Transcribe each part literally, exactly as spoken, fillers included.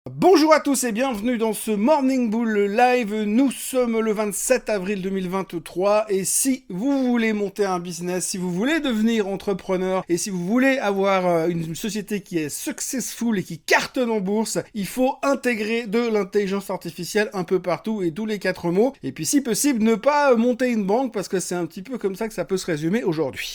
Bonjour à tous et bienvenue dans ce Morning Bull Live. Nous sommes le vingt-sept avril deux mille vingt-trois et si vous voulez monter un business, si vous voulez devenir entrepreneur et si vous voulez avoir une société qui est successful et qui cartonne en bourse, il faut intégrer de l'intelligence artificielle un peu partout et tous les quatre mots. Et puis si possible, ne pas monter une banque parce que c'est un petit peu comme ça que ça peut se résumer aujourd'hui.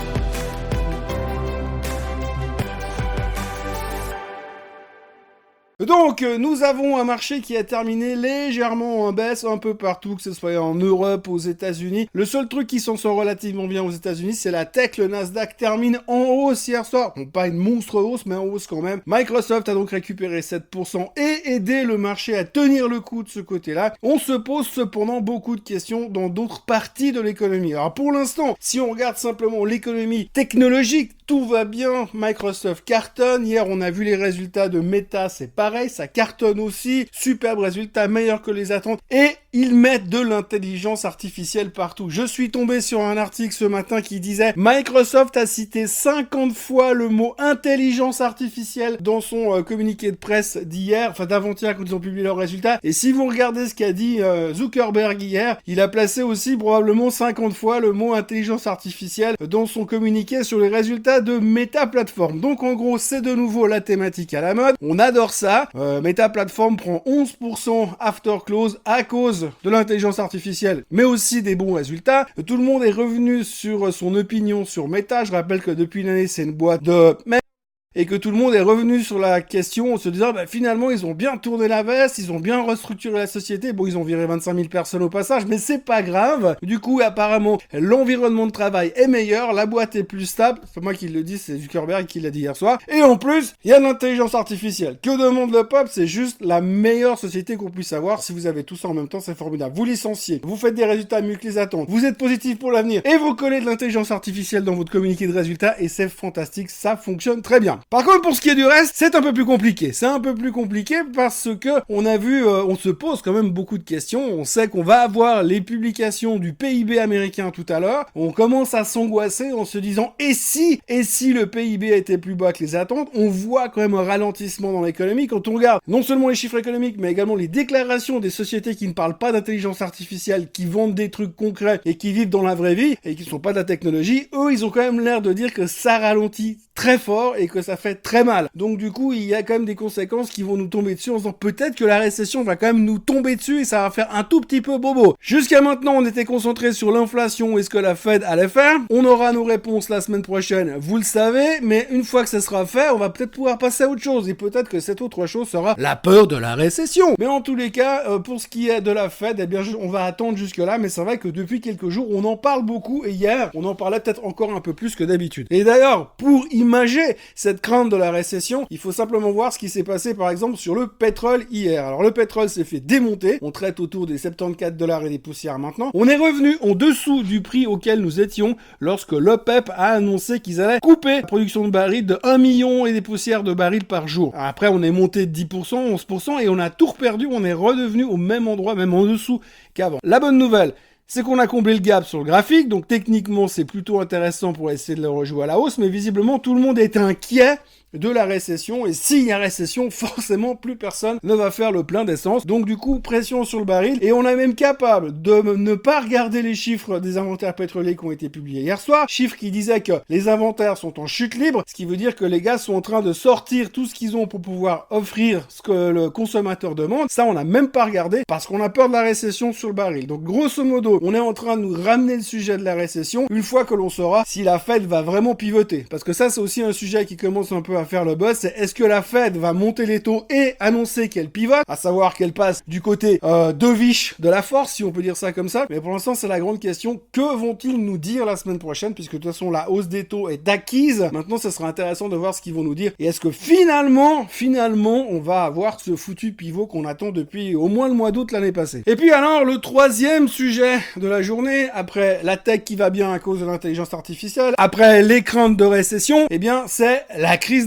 Donc, nous avons un marché qui a terminé légèrement en baisse un peu partout, que ce soit en Europe, aux États-Unis. Le seul truc qui s'en sort relativement bien aux États-Unis, c'est la tech. Le Nasdaq termine en hausse hier soir. Bon, pas une monstre hausse, mais en hausse quand même. Microsoft a donc récupéré sept pour cent et aidé le marché à tenir le coup de ce côté-là. On se pose cependant beaucoup de questions dans d'autres parties de l'économie. Alors, pour l'instant, si on regarde simplement l'économie technologique, tout va bien. Microsoft cartonne. Hier, on a vu les résultats de Meta, c'est pareil. Ça cartonne aussi, superbe résultat, meilleur que les attentes, et ils mettent de l'intelligence artificielle partout. Je suis tombé sur un article ce matin qui disait Microsoft a cité cinquante fois le mot intelligence artificielle dans son euh, communiqué de presse d'hier, enfin d'avant-hier quand ils ont publié leurs résultats, et si vous regardez ce qu'a dit euh, Zuckerberg hier, il a placé aussi probablement cinquante fois le mot intelligence artificielle dans son communiqué sur les résultats de Meta Platform. Donc en gros, c'est de nouveau la thématique à la mode, on adore ça. Euh, Meta Platform prend onze pour cent after close à cause de l'intelligence artificielle, mais aussi des bons résultats. Tout le monde est revenu sur son opinion sur Meta. Je rappelle que depuis une année, c'est une boîte de et que tout le monde est revenu sur la question en se disant bah, finalement ils ont bien tourné la veste, ils ont bien restructuré la société, bon ils ont viré vingt-cinq mille personnes au passage, mais c'est pas grave. Du coup apparemment l'environnement de travail est meilleur, la boîte est plus stable, c'est pas moi qui le dis, c'est Zuckerberg qui l'a dit hier soir, et en plus il y a l'intelligence artificielle. Que demande le peuple? C'est juste la meilleure société qu'on puisse avoir. Si vous avez tout ça en même temps, c'est formidable. Vous licenciez, vous faites des résultats mieux que les attentes, vous êtes positif pour l'avenir, et vous collez de l'intelligence artificielle dans votre communiqué de résultats, et c'est fantastique, ça fonctionne très bien. Par contre, pour ce qui est du reste, c'est un peu plus compliqué. C'est un peu plus compliqué parce que on a vu, euh, on se pose quand même beaucoup de questions. On sait qu'on va avoir les publications du P I B américain tout à l'heure. On commence à s'angoisser en se disant et si, et si le P I B était plus bas que les attentes. On voit quand même un ralentissement dans l'économie quand on regarde non seulement les chiffres économiques, mais également les déclarations des sociétés qui ne parlent pas d'intelligence artificielle, qui vendent des trucs concrets et qui vivent dans la vraie vie et qui ne sont pas de la technologie. Eux, ils ont quand même l'air de dire que ça ralentit très fort et que ça fait très mal. Donc du coup, il y a quand même des conséquences qui vont nous tomber dessus en se disant peut-être que la récession va quand même nous tomber dessus et ça va faire un tout petit peu bobo. Jusqu'à maintenant, on était concentré sur l'inflation et ce que la Fed allait faire. On aura nos réponses la semaine prochaine, vous le savez, mais une fois que ça sera fait, on va peut-être pouvoir passer à autre chose et peut-être que cette autre chose sera la peur de la récession. Mais en tous les cas, euh, pour ce qui est de la Fed, eh bien on va attendre jusque là, mais c'est vrai que depuis quelques jours, on en parle beaucoup et hier, on en parlait peut-être encore un peu plus que d'habitude. Et d'ailleurs, pour imager cette crainte de la récession, il faut simplement voir ce qui s'est passé par exemple sur le pétrole hier. Alors le pétrole s'est fait démonter, on traite autour des soixante-quatorze dollars et des poussières maintenant. On est revenu en dessous du prix auquel nous étions lorsque l'OPEP a annoncé qu'ils allaient couper la production de barils de un million et des poussières de barils par jour. Après on est monté de dix pour cent, onze pour cent et on a tout reperdu, on est redevenu au même endroit, même en dessous qu'avant. La bonne nouvelle, c'est qu'on a comblé le gap sur le graphique, donc techniquement c'est plutôt intéressant pour essayer de le rejouer à la hausse, mais visiblement tout le monde est inquiet de la récession, et s'il y a récession, forcément plus personne ne va faire le plein d'essence, donc du coup pression sur le baril, et on est même capable de ne pas regarder les chiffres des inventaires pétroliers qui ont été publiés hier soir, chiffres qui disaient que les inventaires sont en chute libre, ce qui veut dire que les gars sont en train de sortir tout ce qu'ils ont pour pouvoir offrir ce que le consommateur demande. Ça on n'a même pas regardé, parce qu'on a peur de la récession sur le baril. Donc grosso modo, on est en train de nous ramener le sujet de la récession, une fois que l'on saura si la Fed va vraiment pivoter, parce que ça c'est aussi un sujet qui commence un peu à faire le buzz, c'est est-ce que la Fed va monter les taux et annoncer qu'elle pivote, à savoir qu'elle passe du côté euh, dovish de la force, si on peut dire ça comme ça. Mais pour l'instant, c'est la grande question. Que vont-ils nous dire la semaine prochaine, puisque de toute façon, la hausse des taux est acquise. Maintenant, ça sera intéressant de voir ce qu'ils vont nous dire. Et est-ce que finalement, finalement, on va avoir ce foutu pivot qu'on attend depuis au moins le mois d'août l'année passée. Et puis alors, le troisième sujet de la journée, après la tech qui va bien à cause de l'intelligence artificielle, après les craintes de récession, eh bien, c'est la crise des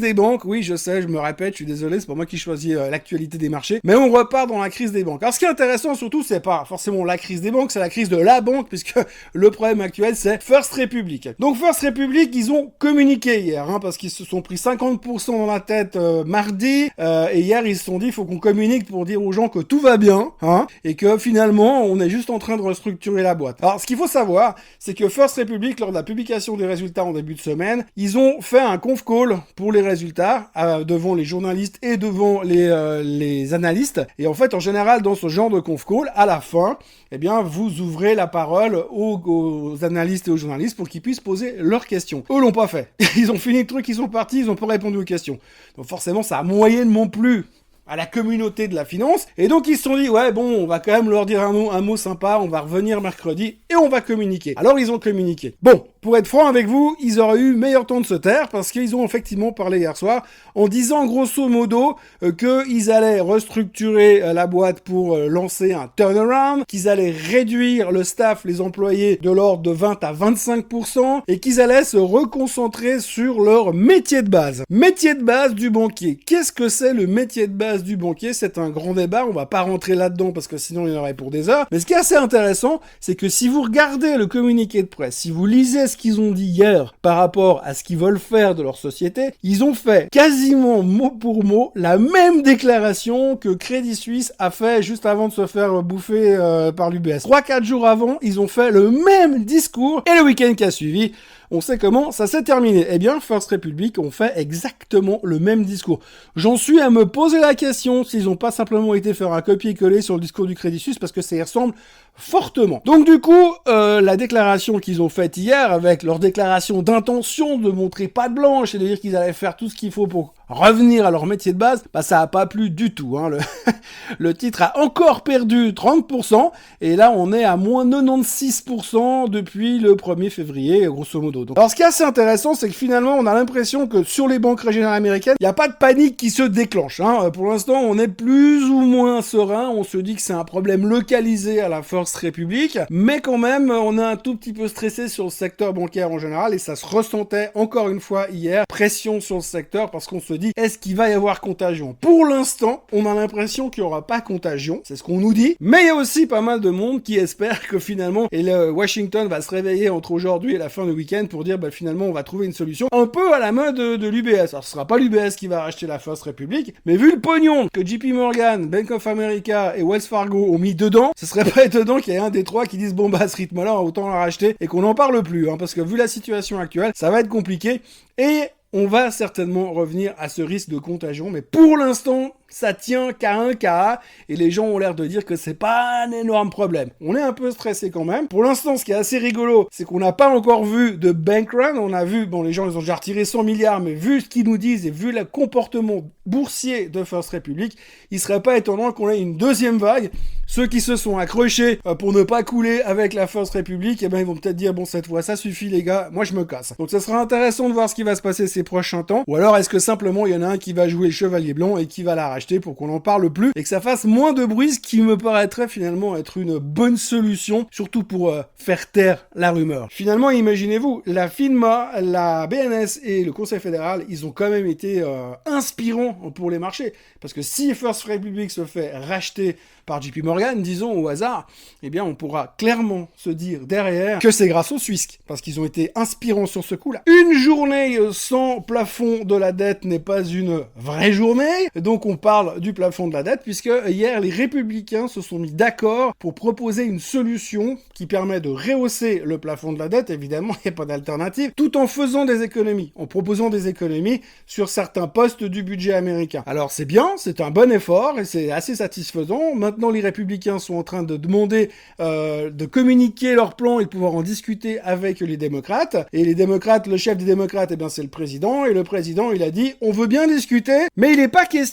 des banques, oui, je sais, je me répète, je suis désolé, c'est pas moi qui choisis euh, l'actualité des marchés, mais on repart dans la crise des banques. Alors ce qui est intéressant surtout, c'est pas forcément la crise des banques, c'est la crise de la banque, puisque le problème actuel, c'est First Republic. Donc First Republic, ils ont communiqué hier, hein, parce qu'ils se sont pris cinquante pour cent dans la tête euh, mardi, euh, et hier ils se sont dit, il faut qu'on communique pour dire aux gens que tout va bien, hein, et que finalement, on est juste en train de restructurer la boîte. Alors ce qu'il faut savoir, c'est que First Republic, lors de la publication des résultats en début de semaine, ils ont fait un conf call pour les résultats, euh, devant les journalistes et devant les, euh, les analystes, et en fait, en général, dans ce genre de conf call, à la fin, eh bien, vous ouvrez la parole aux, aux analystes et aux journalistes pour qu'ils puissent poser leurs questions. Eux l'ont pas fait. Ils ont fini le truc, ils sont partis, ils ont pas répondu aux questions. Donc forcément, ça a moyennement plu à la communauté de la finance, et donc ils se sont dit, ouais, bon, on va quand même leur dire un mot, un mot sympa, on va revenir mercredi, et on va communiquer. Alors ils ont communiqué. Bon, pour être franc avec vous, ils auraient eu meilleur temps de se taire, parce qu'ils ont effectivement parlé hier soir, en disant grosso modo euh, qu'ils allaient restructurer euh, la boîte pour euh, lancer un turnaround, qu'ils allaient réduire le staff, les employés, de l'ordre de vingt à vingt-cinq pour cent, et qu'ils allaient se reconcentrer sur leur métier de base. Métier de base du banquier. Qu'est-ce que c'est le métier de base du banquier? C'est un grand débat, on va pas rentrer là-dedans parce que sinon il y en aurait pour des heures. Mais ce qui est assez intéressant, c'est que si vous regardez le communiqué de presse, si vous lisez ce qu'ils ont dit hier par rapport à ce qu'ils veulent faire de leur société, ils ont fait quasiment mot pour mot la même déclaration que Crédit Suisse a fait juste avant de se faire bouffer euh, par l'U B S. trois quatre jours avant, ils ont fait le même discours, et le week-end qui a suivi, on sait comment ça s'est terminé. Eh bien, First Republic ont fait exactement le même discours. J'en suis à me poser la question s'ils n'ont pas simplement été faire un copier-coller sur le discours du Crédit Suisse, parce que ça y ressemble fortement. Donc du coup, euh, la déclaration qu'ils ont faite hier, avec leur déclaration d'intention de montrer patte blanche et de dire qu'ils allaient faire tout ce qu'il faut pour revenir à leur métier de base, bah ça a pas plu du tout, hein. Le, le titre a encore perdu trente pour cent, et là on est à moins quatre-vingt-seize pour cent depuis le premier février, grosso modo. Donc, alors ce qui est assez intéressant, c'est que finalement on a l'impression que sur les banques régionales américaines, il n'y a pas de panique qui se déclenche, hein. Pour l'instant, on est plus ou moins serein, on se dit que c'est un problème localisé à la First Republic, mais quand même, on est un tout petit peu stressé sur le secteur bancaire en général, et ça se ressentait encore une fois hier, pression sur le secteur, parce qu'on se dit, est-ce qu'il va y avoir contagion? Pour l'instant, on a l'impression qu'il n'y aura pas contagion, c'est ce qu'on nous dit, mais il y a aussi pas mal de monde qui espère que finalement, et le Washington va se réveiller entre aujourd'hui et la fin du week-end pour dire, bah finalement, on va trouver une solution un peu à la mode de, de l'U B S. Alors ce sera pas l'U B S qui va racheter la First Republic, mais vu le pognon que J P Morgan, Bank of America et Wells Fargo ont mis dedans, ce serait pas étonnant qu'il y ait un des trois qui disent, bon bah à ce rythme-là, autant la racheter, et qu'on n'en parle plus, hein, parce que vu la situation actuelle, ça va être compliqué, et on va certainement revenir à ce risque de contagion, mais pour l'instant, ça tient qu'à un cas, et les gens ont l'air de dire que c'est pas un énorme problème. On est un peu stressé quand même. Pour l'instant, ce qui est assez rigolo, c'est qu'on n'a pas encore vu de bank run. On a vu, bon, les gens, ils ont déjà retiré cent milliards, mais vu ce qu'ils nous disent et vu le comportement boursier de First Republic, il serait pas étonnant qu'on ait une deuxième vague. Ceux qui se sont accrochés pour ne pas couler avec la First Republic, eh ben, ils vont peut-être dire, bon, cette fois, ça suffit, les gars, moi, je me casse. Donc, ça sera intéressant de voir ce qui va se passer ces prochains temps. Ou alors, est-ce que simplement, il y en a un qui va jouer le chevalier blanc et qui va la racheter pour qu'on n'en parle plus et que ça fasse moins de bruit, ce qui me paraîtrait finalement être une bonne solution, surtout pour euh, faire taire la rumeur. Finalement, imaginez-vous, la FINMA, la B N S et le Conseil fédéral, ils ont quand même été euh, inspirants pour les marchés. Parce que si First Republic se fait racheter par J P Morgan, disons au hasard, eh bien on pourra clairement se dire derrière que c'est grâce aux Suisses, parce qu'ils ont été inspirants sur ce coup-là. Une journée sans plafond de la dette n'est pas une vraie journée, donc on parle du plafond de la dette, puisque hier les républicains se sont mis d'accord pour proposer une solution qui permet de rehausser le plafond de la dette, évidemment il n'y a pas d'alternative, tout en faisant des économies, en proposant des économies sur certains postes du budget américain. Alors c'est bien, c'est un bon effort, et c'est assez satisfaisant. Maintenant les républicains sont en train de demander euh, de communiquer leur plan et de pouvoir en discuter avec les démocrates, et les démocrates, le chef des démocrates, eh bien c'est le président, et le président il a dit on veut bien discuter, mais il n'est pas question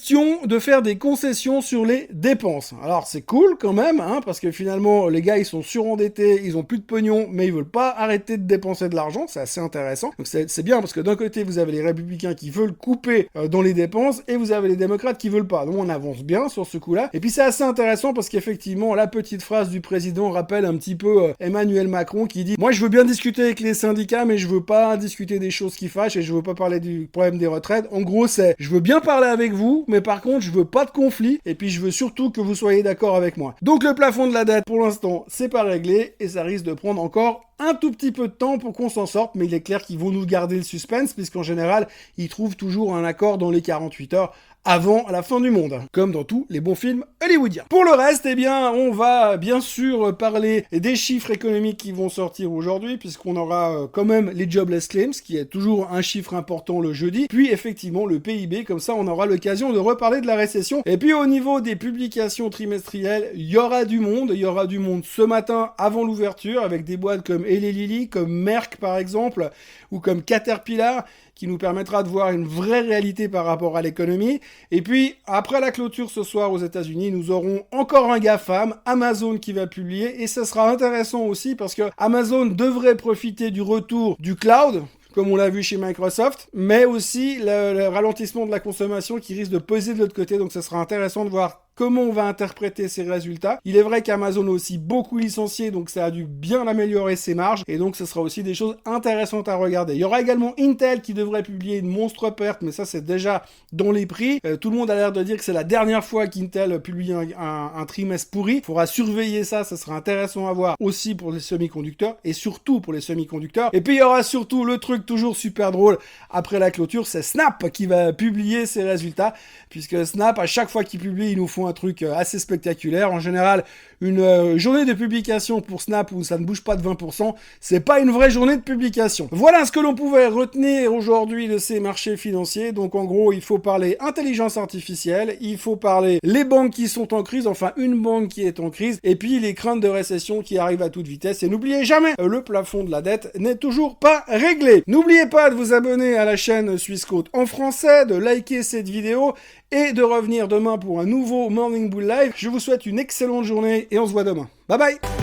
de faire des concessions sur les dépenses. Alors c'est cool quand même, hein, parce que finalement les gars ils sont surendettés, ils ont plus de pognon, mais ils veulent pas arrêter de dépenser de l'argent, c'est assez intéressant. Donc c'est, c'est bien parce que d'un côté vous avez les républicains qui veulent couper euh, dans les dépenses et vous avez les démocrates qui veulent pas. Donc on avance bien sur ce coup-là. Et puis c'est assez intéressant parce qu'effectivement la petite phrase du président rappelle un petit peu euh, Emmanuel Macron qui dit « Moi je veux bien discuter avec les syndicats, mais je veux pas discuter des choses qui fâchent et je veux pas parler du problème des retraites. » En gros c'est « Je veux bien parler avec vous, mais par contre je veux pas de conflit et puis je veux surtout que vous soyez d'accord avec moi. » Donc le plafond de la dette pour l'instant c'est pas réglé et ça risque de prendre encore un tout petit peu de temps pour qu'on s'en sorte, mais il est clair qu'ils vont nous garder le suspense puisqu'en général ils trouvent toujours un accord dans les quarante-huit heures avant la fin du monde, comme dans tous les bons films hollywoodiens. Pour le reste, eh bien, on va bien sûr parler des chiffres économiques qui vont sortir aujourd'hui, puisqu'on aura quand même les jobless claims, qui est toujours un chiffre important le jeudi, puis effectivement le P I B, comme ça on aura l'occasion de reparler de la récession. Et puis au niveau des publications trimestrielles, il y aura du monde, il y aura du monde ce matin avant l'ouverture, avec des boîtes comme Eli Lilly, comme Merck par exemple, ou comme Caterpillar, qui nous permettra de voir une vraie réalité par rapport à l'économie. Et puis, après la clôture ce soir aux États-Unis, nous aurons encore un GAFAM, Amazon, qui va publier, et ce sera intéressant aussi parce que Amazon devrait profiter du retour du cloud, comme on l'a vu chez Microsoft, mais aussi le, le ralentissement de la consommation qui risque de peser de l'autre côté, donc ce sera intéressant de voir comment on va interpréter ces résultats. Il est vrai qu'Amazon a aussi beaucoup licencié, donc ça a dû bien améliorer ses marges, et donc ce sera aussi des choses intéressantes à regarder. Il y aura également Intel qui devrait publier une monstre perte, mais ça c'est déjà dans les prix. Euh, tout le monde a l'air de dire que c'est la dernière fois qu'Intel publie un, un, un trimestre pourri. Il faudra surveiller ça, ça sera intéressant à voir aussi pour les semi-conducteurs, et surtout pour les semi-conducteurs. Et puis il y aura surtout le truc toujours super drôle, après la clôture, c'est Snap qui va publier ses résultats, puisque Snap, à chaque fois qu'il publie, ils nous font un truc assez spectaculaire. En général, une euh, journée de publication pour Snap où ça ne bouge pas de vingt pour cent, c'est pas une vraie journée de publication. Voilà ce que l'on pouvait retenir aujourd'hui de ces marchés financiers. Donc en gros, il faut parler intelligence artificielle, il faut parler les banques qui sont en crise, enfin une banque qui est en crise, et puis les craintes de récession qui arrivent à toute vitesse. Et n'oubliez jamais, le plafond de la dette n'est toujours pas réglé. N'oubliez pas de vous abonner à la chaîne Suisse Côte en français, de liker cette vidéo et de revenir demain pour un nouveau Morning Bull Live. Je vous souhaite une excellente journée et on se voit demain. Bye bye!